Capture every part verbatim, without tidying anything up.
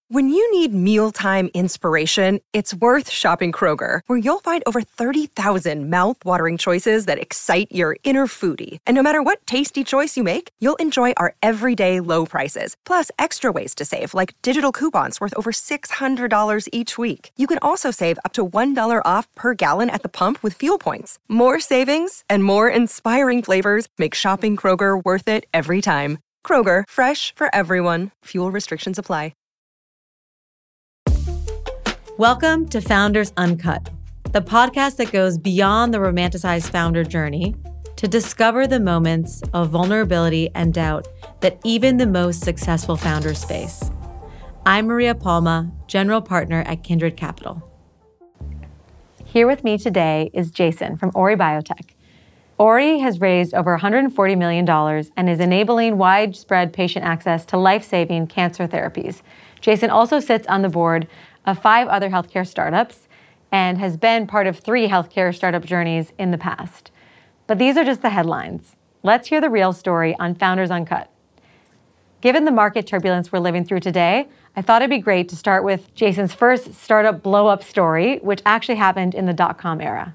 When you need mealtime inspiration, it's worth shopping Kroger, where you'll find over thirty thousand mouth-watering choices that excite your inner foodie. And no matter what tasty choice you make, you'll enjoy our everyday low prices, plus extra ways to save, like digital coupons worth over six hundred dollars each week. You can also save up to one dollar off per gallon at the pump with fuel points. More savings and more inspiring flavors make shopping Kroger worth it every time. Kroger, fresh for everyone. Fuel restrictions apply. Welcome to Founders Uncut, the podcast that goes beyond the romanticized founder journey to discover the moments of vulnerability and doubt that even the most successful founders face. I'm Maria Palma, general partner at Kindred Capital. Here with me today is Jason from Ori Biotech. Ori has raised over one hundred forty million dollars and is enabling widespread patient access to life-saving cancer therapies. Jason also sits on the board of five other healthcare startups and has been part of three healthcare startup journeys in the past. But these are just the headlines. Let's hear the real story on Founders Uncut. Given the market turbulence we're living through today, I thought it'd be great to start with Jason's first startup blow-up story, which actually happened in the dot-com era.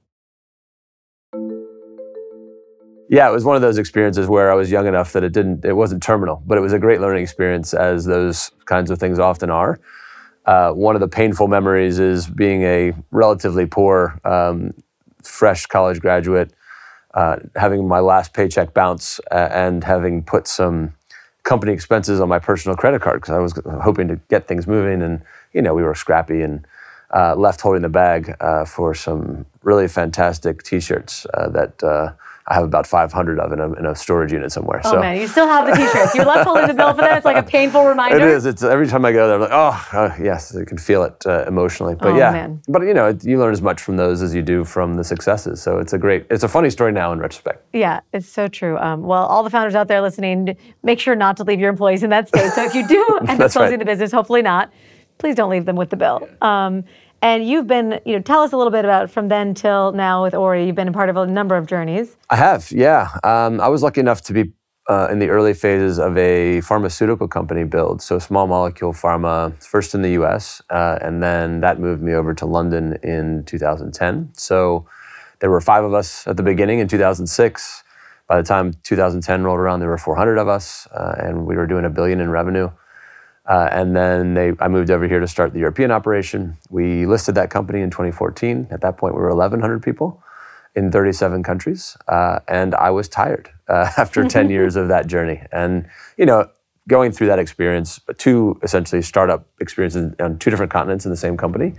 Yeah, it was one of those experiences where I was young enough that it didn't, it wasn't terminal, but it was a great learning experience, as those kinds of things often are. Uh, one of the painful memories is being a relatively poor, um, fresh college graduate, uh, having my last paycheck bounce uh, and having put some company expenses on my personal credit card because I was hoping to get things moving, and you know we were scrappy, and uh, left holding the bag uh, for some really fantastic T-shirts uh, that uh, I have about five hundred of in a, in a storage unit somewhere. Oh so, man, you still have the T-shirts. You're left holding the bill for them. It's like a painful reminder. It is. It's every time I go there, I'm like, oh, oh yes, I can feel it uh, emotionally. But oh, yeah, man. but you know, it, you learn as much from those as you do from the successes. So it's a great, it's a funny story now in retrospect. Yeah, it's so true. Um, well, all the founders out there listening, make sure not to leave your employees in that state. So if you do end up closing right. the business, hopefully not, please don't leave them with the bill. Um, And you've been, you know, tell us a little bit about from then till now with Ori. You've been a part of a number of journeys. I have, yeah. Um, I was lucky enough to be uh, in the early phases of a pharmaceutical company build, so small molecule pharma, first in the U S, uh, and then that moved me over to London in two thousand ten. So there were five of us at the beginning in two thousand six. By the time two thousand ten rolled around, there were four hundred of us, uh, and we were doing a billion in revenue. Uh, and then they, I moved over here to start the European operation. We listed that company in twenty fourteen. At that point, we were eleven hundred people in thirty-seven countries. Uh, and I was tired uh, after ten years of that journey. And, you know, going through that experience, two essentially startup experiences on two different continents in the same company,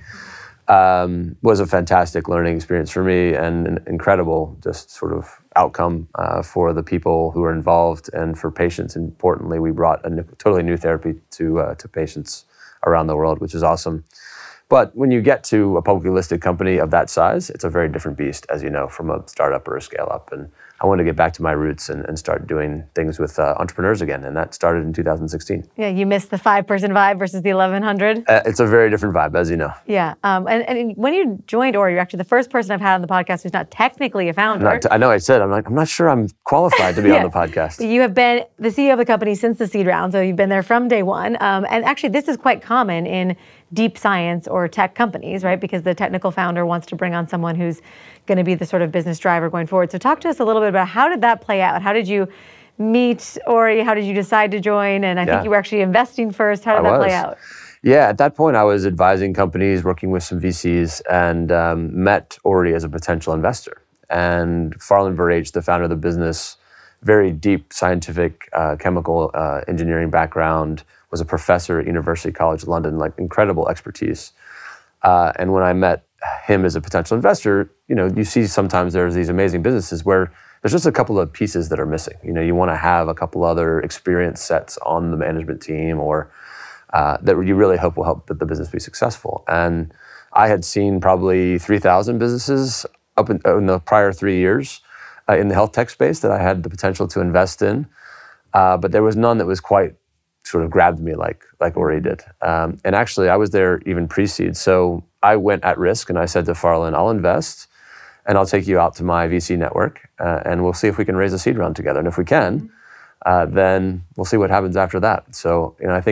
um, was a fantastic learning experience for me and an incredible just sort of outcome uh, for the people who were involved and for patients. Importantly, we brought a new, totally new therapy to uh, to patients around the world, which is awesome. But when you get to a publicly listed company of that size, it's a very different beast, as you know, from a startup or a scale up. And I wanted to get back to my roots and, and start doing things with uh, entrepreneurs again. And that started in two thousand sixteen. Yeah, you missed the five-person vibe versus the eleven hundred. Uh, it's a very different vibe, as you know. Yeah. Um, and, and when you joined Ori, you're actually the first person I've had on the podcast who's not technically a founder. Not, I know I said, I'm like, I'm not sure I'm qualified to be yeah. on the podcast. You have been the C E O of the company since the seed round, so you've been there from day one. Um, and actually, this is quite common in deep science or tech companies, right? Because the technical founder wants to bring on someone who's going to be the sort of business driver going forward. So talk to us a little bit about how did that play out? How did you meet Ori? How did you decide to join? And I yeah. think you were actually investing first. How did I that was. play out? Yeah, at that point, I was advising companies, working with some V Cs, and um, met Ori as a potential investor. And Farland Verhage, the founder of the business, very deep scientific uh, chemical uh, engineering background, was a professor at University College London, like incredible expertise. Uh, and when I met him as a potential investor, you know, you see sometimes there's these amazing businesses where there's just a couple of pieces that are missing. You know, you want to have a couple other experience sets on the management team or uh, that you really hope will help the business be successful. And I had seen probably three thousand businesses up in, in the prior three years uh, in the health tech space that I had the potential to invest in. Uh, but there was none that was quite sort of grabbed me like like Ori did. Um, and actually, I was there even pre-seed. So I went at risk and I said to Farland, I'll invest and I'll take you out to my V C network uh, and we'll see if we can raise a seed round together. And if we can, uh, then we'll see what happens after that. So, you know, I think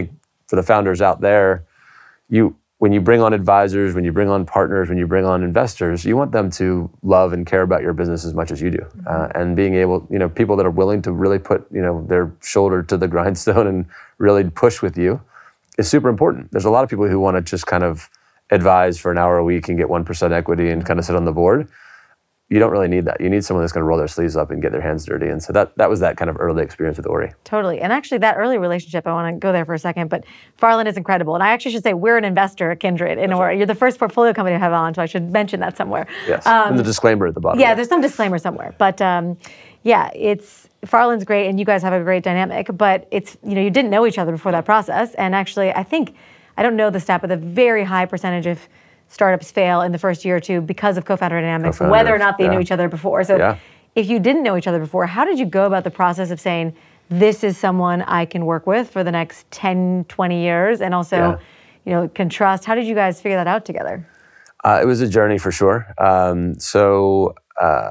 for the founders out there, you when you bring on advisors, when you bring on partners, when you bring on investors, you want them to love and care about your business as much as you do. Mm-hmm. Uh, and being able, you know, people that are willing to really put, you know, their shoulder to the grindstone and really push with you is super important. There's a lot of people who want to just kind of advise for an hour a week and get one percent equity and kind of sit on the board. You don't really need that. You need someone that's going to roll their sleeves up and get their hands dirty. And so that that was that kind of early experience with Ori. Totally. And actually that early relationship, I want to go there for a second, but Farland is incredible. And I actually should say we're an investor at Kindred in Ori. You're the first portfolio company to have on, so I should mention that somewhere. Yes, um, and the disclaimer at the bottom. Yeah, there's some disclaimer somewhere. But um, yeah, it's, Farland's great and you guys have a great dynamic, but it's, you know, you didn't know each other before that process. And actually, I think, I don't know the stat, but a very high percentage of startups fail in the first year or two because of co-founder dynamics, co-founder, whether or not they yeah. knew each other before. So yeah. if you didn't know each other before, how did you go about the process of saying, this is someone I can work with for the next ten, twenty years and also, yeah. you know, can trust? How did you guys figure that out together? Uh, it was a journey for sure. Um, so uh,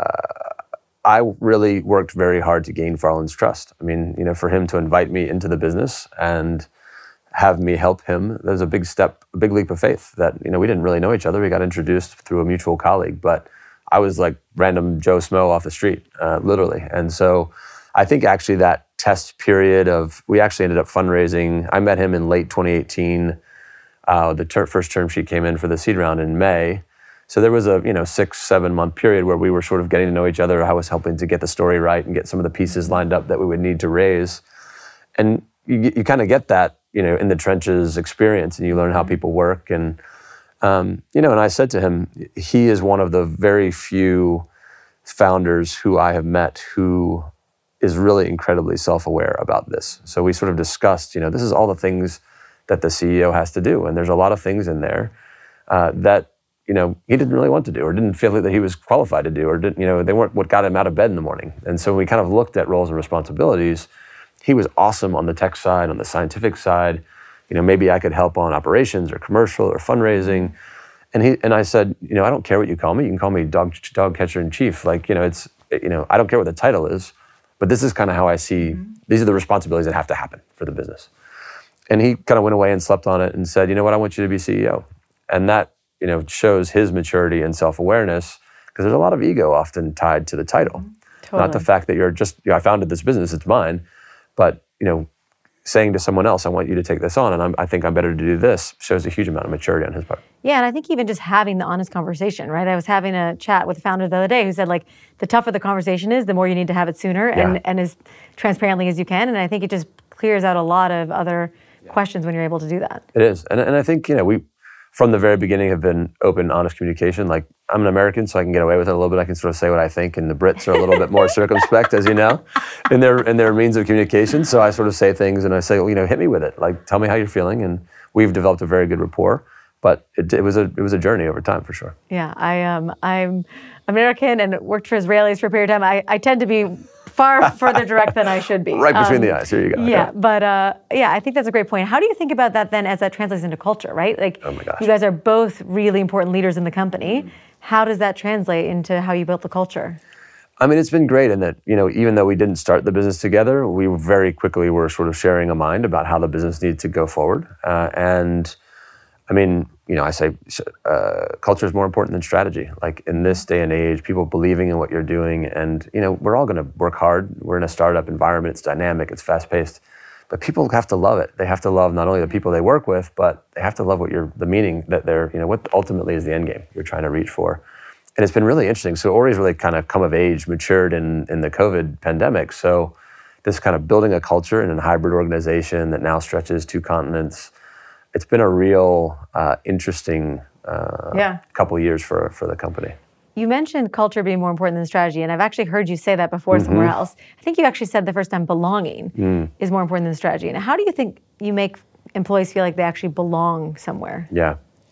I really worked very hard to gain Farland's trust. I mean, you know, for him to invite me into the business and have me help him, there's a big step, a big leap of faith that, you know, we didn't really know each other. We got introduced through a mutual colleague, but I was like random Joe Smo off the street, uh, literally. And so I think actually that test period of, we actually ended up fundraising. I met him in late twenty eighteen. Uh, the ter- first term sheet came in for the seed round in May. So there was a, you know, six, seven month period where we were sort of getting to know each other. I was helping to get the story right and get some of the pieces lined up that we would need to raise. And you, you kind of get that, you know, in the trenches experience, and you learn how people work. And, um, you know, and I said to him, he is one of the very few founders who I have met who is really incredibly self-aware about this. So we sort of discussed, you know, this is all the things that the C E O has to do. And there's a lot of things in there uh, that, you know, he didn't really want to do or didn't feel that he was qualified to do or didn't, you know, they weren't what got him out of bed in the morning. And so we kind of looked at roles and responsibilities. He was awesome on the tech side, on the scientific side. You know, maybe I could help on operations or commercial or fundraising. And he and I said, you know, I don't care what you call me. You can call me dog dog catcher in chief. Like, you know, it's, you know, I don't care what the title is, but this is kind of how I see, mm-hmm. these are the responsibilities that have to happen for the business. And he kind of went away and slept on it and said, you know what, I want you to be C E O. And that, you know, shows his maturity and self-awareness, because there's a lot of ego often tied to the title. Totally. Not the fact that you're just, you know, I founded this business, it's mine. But, you know, saying to someone else, I want you to take this on, and I'm, I think I'm better to do this, shows a huge amount of maturity on his part. Yeah, and I think even just having the honest conversation, right? I was having a chat with a founder the other day who said, like, the tougher the conversation is, the more you need to have it sooner and, yeah. and as transparently as you can. And I think it just clears out a lot of other yeah. questions when you're able to do that. It is. And, and I think, you know, we, from the very beginning, have been open, honest communication. Like, I'm an American, so I can get away with it a little bit. I can sort of say what I think, and the Brits are a little bit more circumspect, as you know, in their in their means of communication. So I sort of say things, and I say, well, you know, hit me with it. Like, tell me how you're feeling, and we've developed a very good rapport. But it, it was a it was a journey over time, for sure. Yeah, I um I'm American and worked for Israelis for a period of time. I, I tend to be far further direct than I should be. Right between um, the eyes. Here you go. Yeah, okay. but uh, yeah, I think that's a great point. How do you think about that then, as that translates into culture, right? Like, oh my gosh. You guys are both really important leaders in the company. Mm-hmm. How does that translate into how you built the culture? I mean, it's been great in that, you know, even though we didn't start the business together, we very quickly were sort of sharing a mind about how the business needed to go forward. Uh, and I mean, you know, I say uh, culture is more important than strategy. Like, in this day and age, people believing in what you're doing, and, you know, we're all going to work hard. We're in a startup environment. It's dynamic. It's fast-paced. But people have to love it. They have to love not only the people they work with, but they have to love what you're, the meaning that they're, you know, what ultimately is the end game you're trying to reach for. And it's been really interesting. So Ori's really kind of come of age, matured in, in the COVID pandemic. So this kind of building a culture in a hybrid organization that now stretches two continents, it's been a real uh, interesting uh, yeah. couple years for, for the company. You mentioned culture being more important than strategy, and I've actually heard you say that before mm-hmm. somewhere else. I think you actually said the first time belonging mm. is more important than strategy. And how do you think you make employees feel like they actually belong somewhere? Yeah.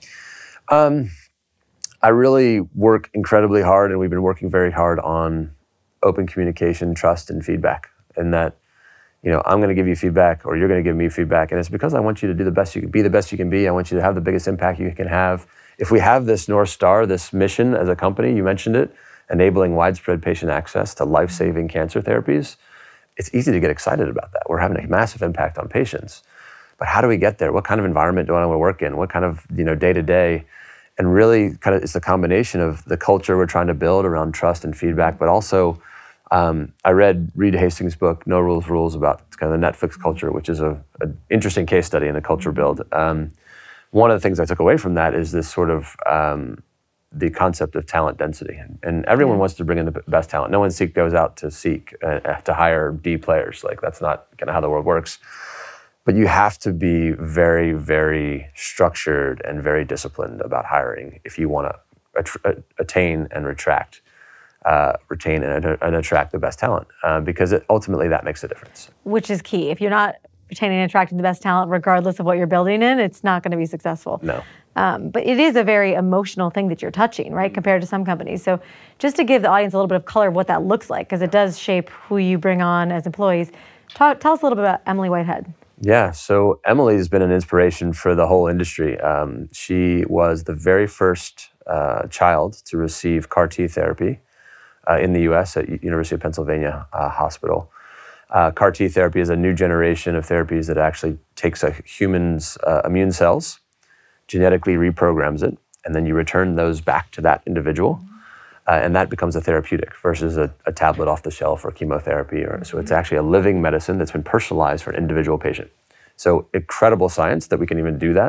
Um, I really work incredibly hard, and we've been working very hard on open communication, trust, and feedback. And that, you know, I'm going to give you feedback, or you're going to give me feedback, and it's because I want you to do the best you can be, the best you can be. I want you to have the biggest impact you can have. If we have this North Star, this mission as a company, you mentioned it, enabling widespread patient access to life-saving cancer therapies, it's easy to get excited about that. We're having a massive impact on patients. but how do we get there? What kind of environment do I want to work in? What kind of, you know, day to day? And really kind of it's the combination of the culture we're trying to build around trust and feedback, but also um, I read Reed Hastings' book, No Rules Rules, about kind of the Netflix culture, which is a, a interesting case study in a culture build. Um, one of the things I took away from that is this sort of um, the concept of talent density. And everyone yeah. wants to bring in the best talent. No one seek, goes out to seek, uh, to hire D players. Like that's not kind of how the world works. But you have to be very, very structured and very disciplined about hiring if you want to att- attain and retract, uh, retain and, and attract the best talent, uh, because it, ultimately that makes a difference. Which is key. If you're not retaining and attracting the best talent, regardless of what you're building in, it's not going to be successful. No. Um, but it is a very emotional thing that you're touching, right, compared to some companies. So just to give the audience a little bit of color of what that looks like, because it does shape who you bring on as employees, talk, tell us a little bit about Emily Whitehead. Yeah, so Emily has been an inspiration for the whole industry. Um, she was the very first uh, child to receive C A R T therapy uh, in the U S at University of Pennsylvania uh, Hospital. Uh, C A R T therapy is a new generation of therapies that actually takes a human's uh, immune cells, genetically reprograms it, and then you return those back to that individual. Uh, and that becomes a therapeutic versus a, a tablet off the shelf or chemotherapy. Or, so it's actually a living medicine that's been personalized for an individual patient. So incredible science that we can even do that.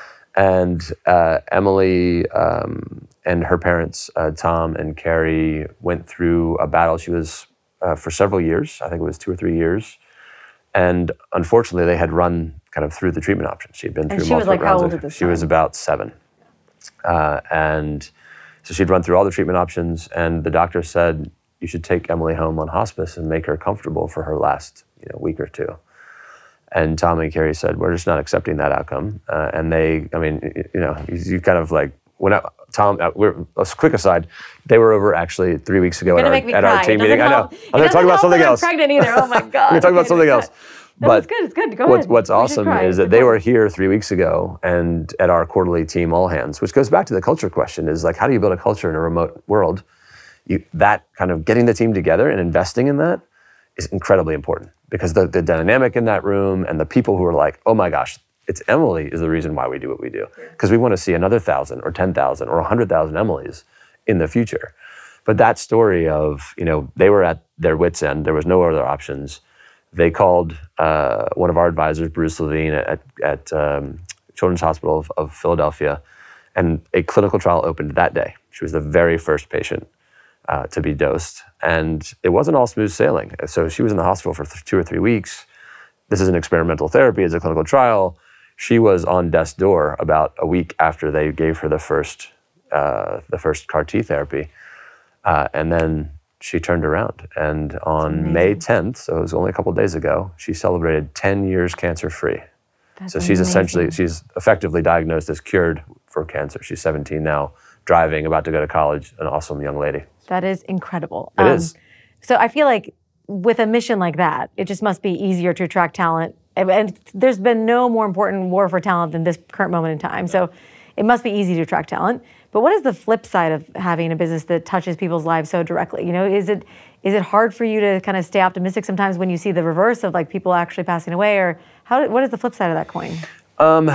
And uh, Emily um, and her parents, uh, Tom and Carrie, went through a battle. She was uh, for several years, I think it was two or three years. And unfortunately, they had run kind of through the treatment options. She'd been and through she multiple was like rounds. How Of, old at this she time? was about seven. Uh, and So she'd run through all the treatment options, and the doctor said, you should take Emily home on hospice and make her comfortable for her last you know, week or two. And Tom and Carrie said, we're just not accepting that outcome. Uh, and they, I mean, you know, you, you kind of like, when I, Tom, uh, we're, a quick aside, they were over actually three weeks ago at our, at our team meeting. I know. I'm going to talk about something else. I'm pregnant either. Oh my God. I'm going to talk about something else. No, but it's good. It's good. Go what's, ahead. what's awesome is that they were here three weeks ago and at our quarterly team all hands, which goes back to the culture question is like, how do you build a culture in a remote world? You, that kind of getting the team together and investing in that is incredibly important because the, the dynamic in that room and the people who are like, oh my gosh, it's Emily is the reason why we do what we do. Because we want to see another thousand or ten thousand or one hundred thousand Emilys in the future. But that story of, you know, they were at their wits' end. There was no other options. They called uh, one of our advisors, Bruce Levine, at, at um, Children's Hospital of, of Philadelphia, and a clinical trial opened that day. She was the very first patient uh, to be dosed, and it wasn't all smooth sailing. So she was in the hospital for th- two or three weeks. This is an experimental therapy, it's a clinical trial. She was on death's door about a week after they gave her the first, uh, the first C A R T therapy, uh, and then she turned around, and on May tenth, so it was only a couple of days ago, she celebrated ten years cancer-free. That's so she's amazing. essentially, she's effectively diagnosed as cured for cancer. She's seventeen now, driving, about to go to college, an awesome young lady. That is incredible. It um, is. So I feel like with a mission like that, it just must be easier to attract talent. And, and there's been no more important war for talent than this current moment in time. So it must be easy to attract talent. But what is the flip side of having a business that touches people's lives so directly? You know, is it is it hard for you to kind of stay optimistic sometimes when you see the reverse of like people actually passing away, or how? What is the flip side of that coin? Um,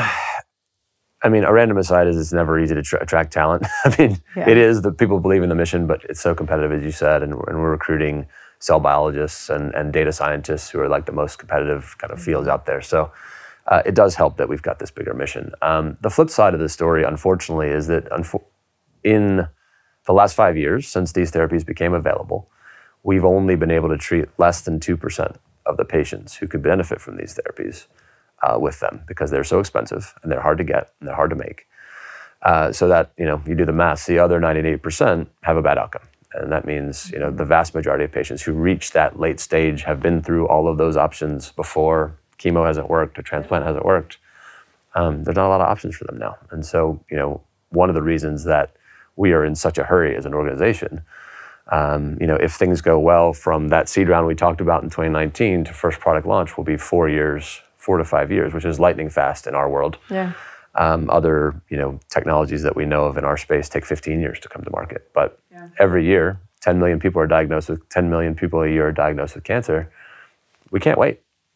I mean, a random aside is it's never easy to tra- attract talent. I mean, yeah. It is that people believe in the mission, but it's so competitive, as you said, and, and we're recruiting cell biologists and, and data scientists who are like the most competitive kind of fields out there. So. Uh, it does help that we've got this bigger mission. Um, the flip side of the story, unfortunately, is that unfo- in the last five years, since these therapies became available, we've only been able to treat less than two percent of the patients who could benefit from these therapies uh, with them because they're so expensive and they're hard to get and they're hard to make. Uh, so that, you know, you do the math, the other ninety-eight percent have a bad outcome. And that means, you know, the vast majority of patients who reach that late stage have been through all of those options before. Chemo hasn't worked, a transplant hasn't worked. Um, there's not a lot of options for them now. And so, you know, one of the reasons that we are in such a hurry as an organization, um, you know, if things go well from that seed round we talked about in twenty nineteen to first product launch will be four years, four to five years, which is lightning fast in our world. Yeah. Um, other, you know, technologies that we know of in our space take fifteen years to come to market. But yeah. Every year, ten million people are diagnosed with, ten million people a year are diagnosed with cancer. We can't wait.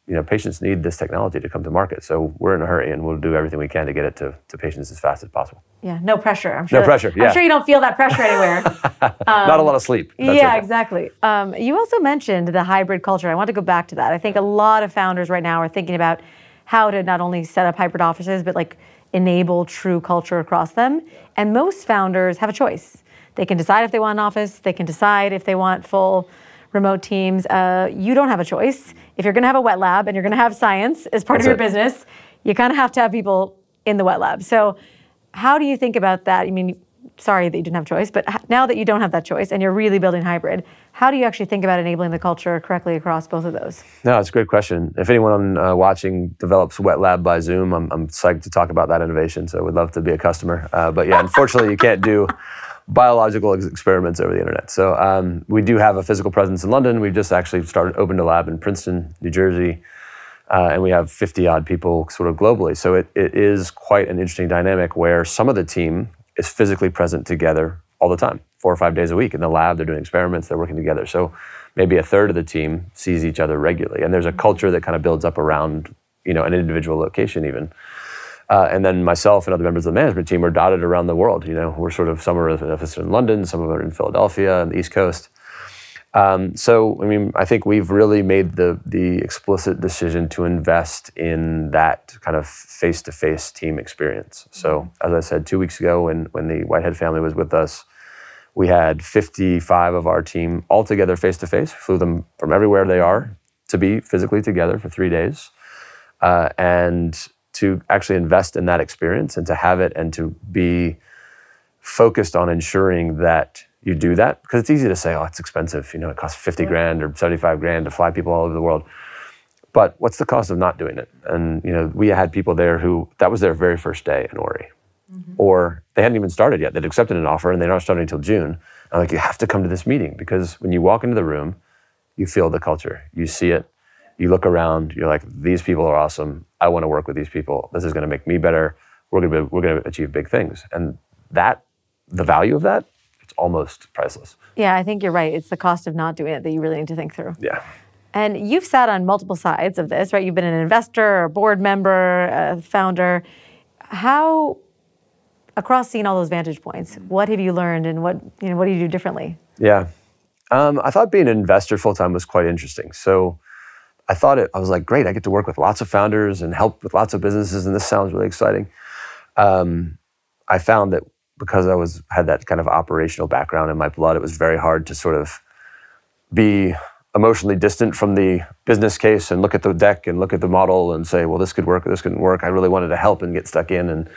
you know, patients need this technology to come to market. So we're in a hurry, and we'll do everything we can to get it to, to patients as fast as possible. Yeah, no pressure. I'm sure. No pressure, yeah. I'm sure you don't feel that pressure anywhere. um, Not a lot of sleep. That's yeah, okay. exactly. Um, you also mentioned the hybrid culture. I want to go back to that. I think a lot of founders right now are thinking about how to not only set up hybrid offices, but like enable true culture across them. And most founders have a choice. They can decide if they want an office. They can decide if they want full remote teams. Uh, you don't have a choice. If you're going to have a wet lab and you're going to have science as part That's of your it. business, you kind of have to have people in the wet lab. So how do you think about that? I mean, sorry that you didn't have a choice, but h- now that you don't have that choice and you're really building hybrid, how do you actually think about enabling the culture correctly across both of those? No, it's a great question. If anyone uh, watching develops Wet Lab by Zoom, I'm, I'm psyched to talk about that innovation, so I would love to be a customer. Uh, but yeah, unfortunately, you can't do biological ex- experiments over the internet. So um, we do have a physical presence in London. We've just actually started, opened a lab in Princeton, New Jersey, uh, and we have fifty odd people sort of globally. So it, it is quite an interesting dynamic where some of the team is physically present together all the time, four or five days a week in the lab. They're doing experiments, they're working together. So maybe a third of the team sees each other regularly. And there's a culture that kind of builds up around, you know, an individual location even. Uh, and then myself and other members of the management team are dotted around the world. You know, we're sort of, some are in London, some of them are in Philadelphia and the East Coast. Um, so, I mean, I think we've really made the the explicit decision to invest in that kind of face-to-face team experience. So, as I said, two weeks ago when, when the Whitehead family was with us, we had fifty-five of our team all together face-to-face, flew them from everywhere they are to be physically together for three days. Uh, and to actually invest in that experience and to have it and to be focused on ensuring that you do that, because it's easy to say, oh, it's expensive. You know, it costs fifty grand or seventy-five grand to fly people all over the world. But what's the cost of not doing it? And, you know, we had people there who, that was their very first day in Ori. Mm-hmm. Or they hadn't even started yet. They'd accepted an offer and they're not starting until June. I'm like, you have to come to this meeting, because when you walk into the room, you feel the culture. You see it. You look around, you're like, these people are awesome. I want to work with these people. This is going to make me better. We're going to be, we're going to achieve big things. And that, the value of that, it's almost priceless. Yeah, I think you're right. It's the cost of not doing it that you really need to think through. Yeah. And you've sat on multiple sides of this, right? You've been an investor, a board member, a founder. How, across seeing all those vantage points, what have you learned and what, you know, what do you do differently? Yeah. Um, I thought being an investor full-time was quite interesting. So I thought it, I was like, great, I get to work with lots of founders and help with lots of businesses, and this sounds really exciting. Um, I found that because I was had that kind of operational background in my blood, it was very hard to sort of be emotionally distant from the business case and look at the deck and look at the model and say, well, this could work or this couldn't work. I really wanted to help and get stuck in. And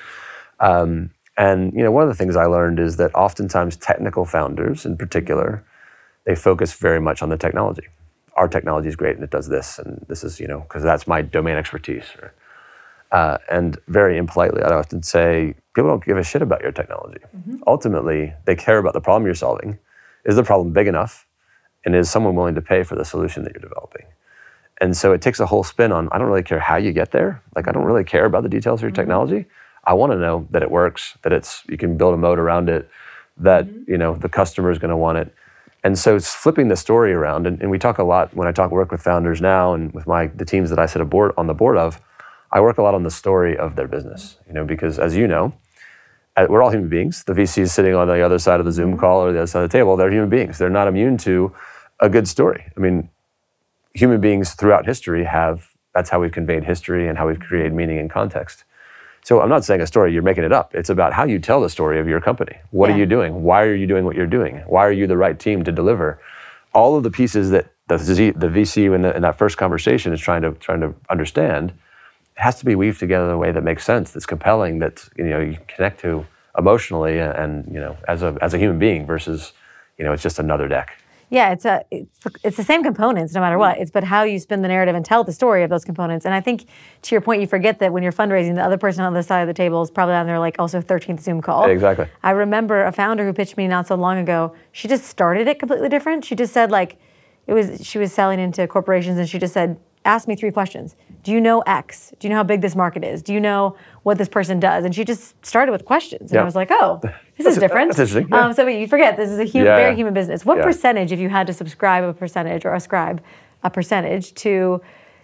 um, and you know, one of the things I learned is that oftentimes technical founders in particular, they focus very much on the technology. Our technology is great and it does this, and this is, you know, because that's my domain expertise. Or, uh, and very impolitely, I often say, people don't give a shit about your technology. Mm-hmm. Ultimately, they care about the problem you're solving. Is the problem big enough? And is someone willing to pay for the solution that you're developing? And so it takes a whole spin on, I don't really care how you get there. Like, I don't really care about the details of your mm-hmm. technology. I want to know that it works, that it's you can build a moat around it, that mm-hmm. you know the customer is going to want it. And so it's flipping the story around, and, and we talk a lot when I talk work with founders now, and with my the teams that I sit aboard, on the board of, I work a lot on the story of their business. You know, because as you know, we're all human beings. The V Cs sitting on the other side of the Zoom call or the other side of the table, they're human beings. They're not immune to a good story. I mean, human beings throughout history have, that's how we've conveyed history and how we've created meaning and context. So I'm not saying a story, you're making it up. It's about how you tell the story of your company. What yeah. are you doing? Why are you doing what you're doing? Why are you the right team to deliver? All of the pieces that the, Z, the V C in, the, in that first conversation is trying to trying to understand, it has to be weaved together in a way that makes sense, that's compelling, that you know you can connect to emotionally and, and you know as a as a human being versus you know it's just another deck. Yeah, it's a it's, it's the same components no matter what. It's but how you spin the narrative and tell the story of those components. And I think to your point, you forget that when you're fundraising, the other person on the other side of the table is probably on their like also thirteenth Zoom call. Exactly. I remember a founder who pitched me not so long ago. She just started it completely different. She just said like it was she was selling into corporations, and she just said, ask me three questions. Do you know X? Do you know how big this market is? Do you know what this person does? And she just started with questions. And yeah. I was like, oh, this that's, is different. That's interesting. Yeah. Um, so you forget, this is a human, yeah. very human business. What yeah. percentage, if you had to subscribe a percentage or ascribe a percentage to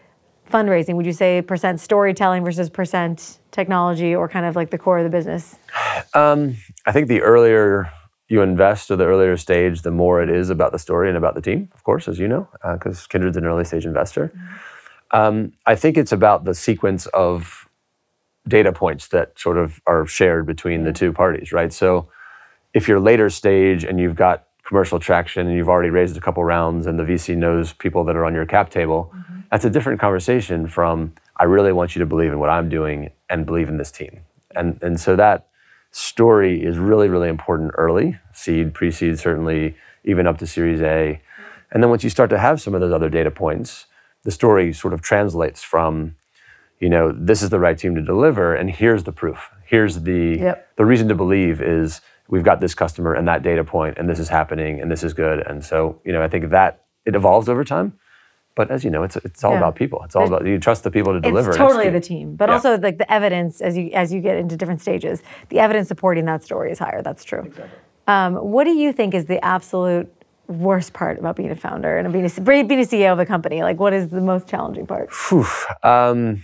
fundraising? Would you say percent storytelling versus percent technology, or kind of like the core of the business? Um, I think the earlier you invest, or the earlier stage, the more it is about the story and about the team, of course, as you know, because uh, Kindred's an early stage investor. Mm-hmm. Um, I think it's about the sequence of data points that sort of are shared between yeah. the two parties, right? So if you're later stage and you've got commercial traction and you've already raised a couple rounds and the V C knows people that are on your cap table, mm-hmm. that's a different conversation from, I really want you to believe in what I'm doing and believe in this team. And and so that story is really, really important early, seed, pre-seed, certainly, even up to Series A. And then once you start to have some of those other data points, the story sort of translates from, you know, this is the right team to deliver, and here's the proof. Here's the yep. the reason to believe is we've got this customer and that data point, and this is happening, and this is good. And so, you know, I think that it evolves over time. But as you know, it's it's all yeah. about people. It's all There's, about, you trust the people to deliver. It's totally the team. But yeah. also like the evidence, as you as you get into different stages, the evidence supporting that story is higher. That's true. Exactly. Um, what do you think is the absolute worst part about being a founder and being a, being a C E O of a company? Like, what is the most challenging part? Whew. Um,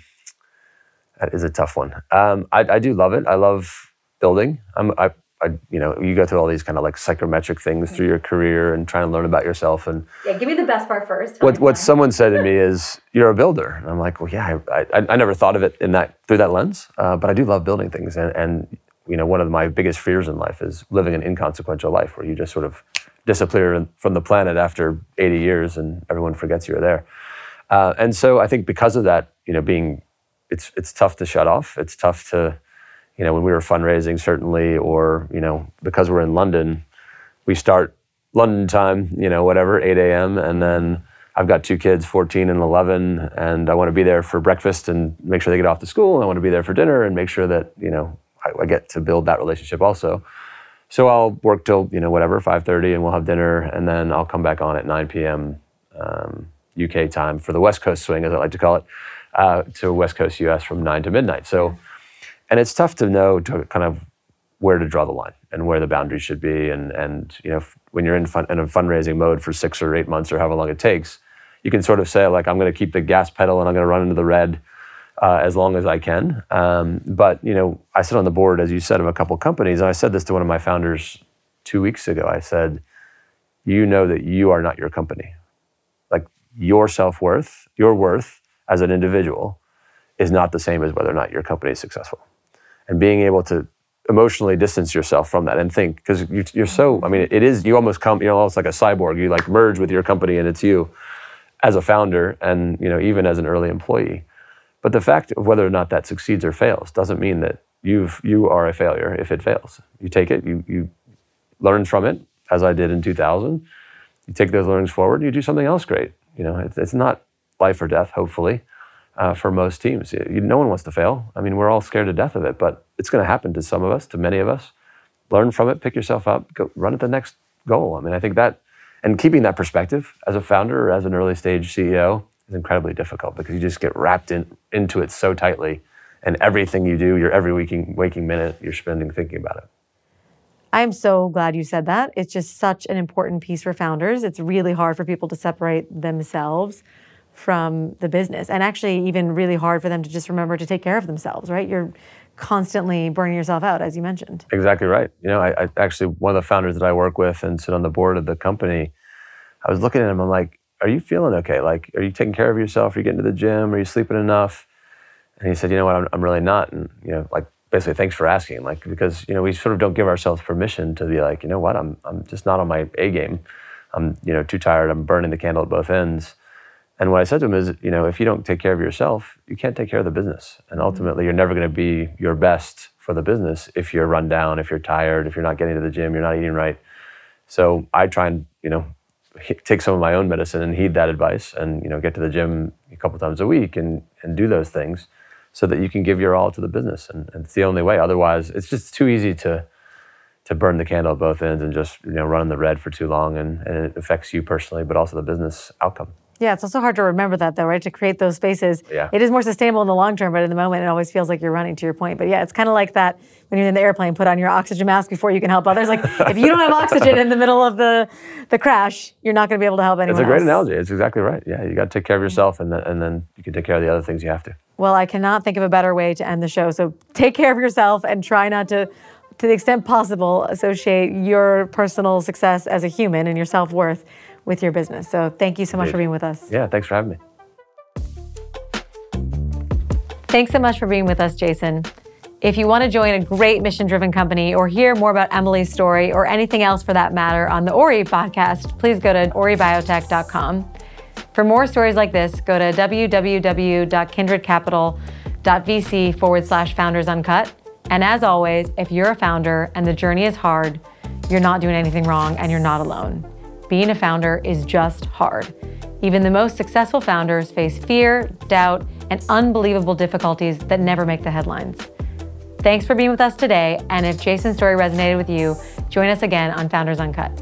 that is a tough one. Um, I, I do love it. I love building. I'm, I, I, you know, you go through all these kind of like psychometric things through your career and trying to learn about yourself. And yeah, give me the best part first. What what someone said to me is, "You're a builder," and I'm like, "Well, yeah, I I, I never thought of it in that through that lens, uh, but I do love building things." And, and you know, one of my biggest fears in life is living an inconsequential life where you just sort of disappear from the planet after eighty years and everyone forgets you were there. Uh, and so I think because of that, you know, being it's it's tough to shut off. It's tough to You know, when we were fundraising, certainly, or, you know, because we're in London, we start London time, you know, whatever, eight a.m. And then I've got two kids, fourteen and eleven, and I want to be there for breakfast and make sure they get off to school. And I want to be there for dinner and make sure that, you know, I, I get to build that relationship also. So I'll work till, you know, whatever, five thirty, and we'll have dinner. And then I'll come back on at nine p.m. Um, U K time for the West Coast swing, as I like to call it, uh, to West Coast U S from nine to midnight. So. And it's tough to know to kind of where to draw the line and where the boundaries should be. And, and you know, when you're in, fun, in a fundraising mode for six or eight months or however long it takes, you can sort of say, like, I'm going to keep the gas pedal and I'm going to run into the red uh, as long as I can. Um, but, you know, I sit on the board, as you said, of a couple companies. And I said this to one of my founders two weeks ago. I said, you know that you are not your company. Like, your self-worth, your worth as an individual is not the same as whether or not your company is successful. And being able to emotionally distance yourself from that and think, because you, you're so, I mean, it is, you almost come, you're almost like a cyborg. You like merge with your company and it's you as a founder and, you know, even as an early employee. But the fact of whether or not that succeeds or fails doesn't mean that you've, you are a failure if it fails. You take it, you, you learn from it, as I did in two thousand. You take those learnings forward and you do something else great. You know, it's, it's not life or death, hopefully. Uh, for most teams. You, no one wants to fail. I mean, we're all scared to death of it, but it's going to happen to some of us, to many of us. Learn from it, pick yourself up, go run at the next goal. I mean, I think that, and keeping that perspective as a founder or as an early stage C E O is incredibly difficult because you just get wrapped in, into it so tightly, and everything you do, your every waking, waking minute, you're spending thinking about it. I'm so glad you said that. It's just such an important piece for founders. It's really hard for people to separate themselves from the business, and actually even really hard for them to just remember to take care of themselves, right? You're constantly burning yourself out, as you mentioned. Exactly right. You know, I, I actually, one of the founders that I work with and sit on the board of the company, I was looking at him, I'm like, are you feeling okay? Like, are you taking care of yourself? Are you getting to the gym? Are you sleeping enough? And he said, you know what, I'm, I'm really not. And, you know, like, basically, thanks for asking. Like, because, you know, we sort of don't give ourselves permission to be like, you know what, I'm I'm just not on my A game. I'm, you know, too tired. I'm burning the candle at both ends. And what I said to him is, you know, if you don't take care of yourself, you can't take care of the business. And ultimately, you're never going to be your best for the business if you're run down, if you're tired, if you're not getting to the gym, you're not eating right. So I try and, you know, take some of my own medicine and heed that advice and, you know, get to the gym a couple times a week and, and do those things so that you can give your all to the business. And, and it's the only way. Otherwise, it's just too easy to to burn the candle at both ends and just, you know, run in the red for too long. And, and it affects you personally, but also the business outcome. Yeah, it's also hard to remember that though, right? To create those spaces. Yeah. It is more sustainable in the long term, but in the moment, it always feels like you're running, to your point. But yeah, it's kind of like that when you're in the airplane, put on your oxygen mask before you can help others. Like if you don't have oxygen in the middle of the, the crash, you're not going to be able to help anyone else. It's a great else. analogy. It's exactly right. Yeah, you got to take care of yourself, and then, and then you can take care of the other things you have to. Well, I cannot think of a better way to end the show. So take care of yourself and try not to, to the extent possible, associate your personal success as a human and your self-worth with your business. So thank you so much Indeed. for being with us. Yeah, thanks for having me. Thanks so much for being with us, Jason. If you want to join a great mission-driven company or hear more about Emily's story or anything else for that matter on the Ori podcast, please go to ori biotech dot com. For more stories like this, go to www.kindredcapital.vc forward slash founders uncut. And as always, if you're a founder and the journey is hard, you're not doing anything wrong and you're not alone. Being a founder is just hard. Even the most successful founders face fear, doubt, and unbelievable difficulties that never make the headlines. Thanks for being with us today, and if Jason's story resonated with you, join us again on Founders Uncut.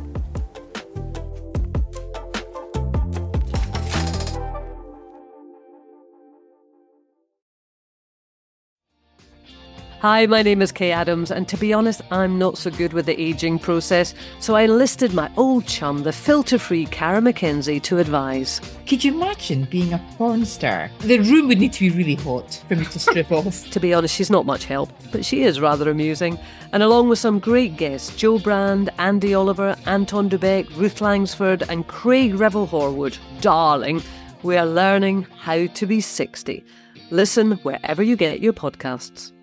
Hi, my name is Kay Adams, and to be honest, I'm not so good with the aging process, so I enlisted my old chum, the filter-free Cara McKenzie, to advise. Could you imagine being a porn star? The room would need to be really hot for me to strip off. To be honest, she's not much help, but she is rather amusing. And along with some great guests, Joe Brand, Andy Oliver, Anton Dubek, Ruth Langsford, and Craig Revel-Horwood, darling, we are learning how to be sixty. Listen wherever you get your podcasts.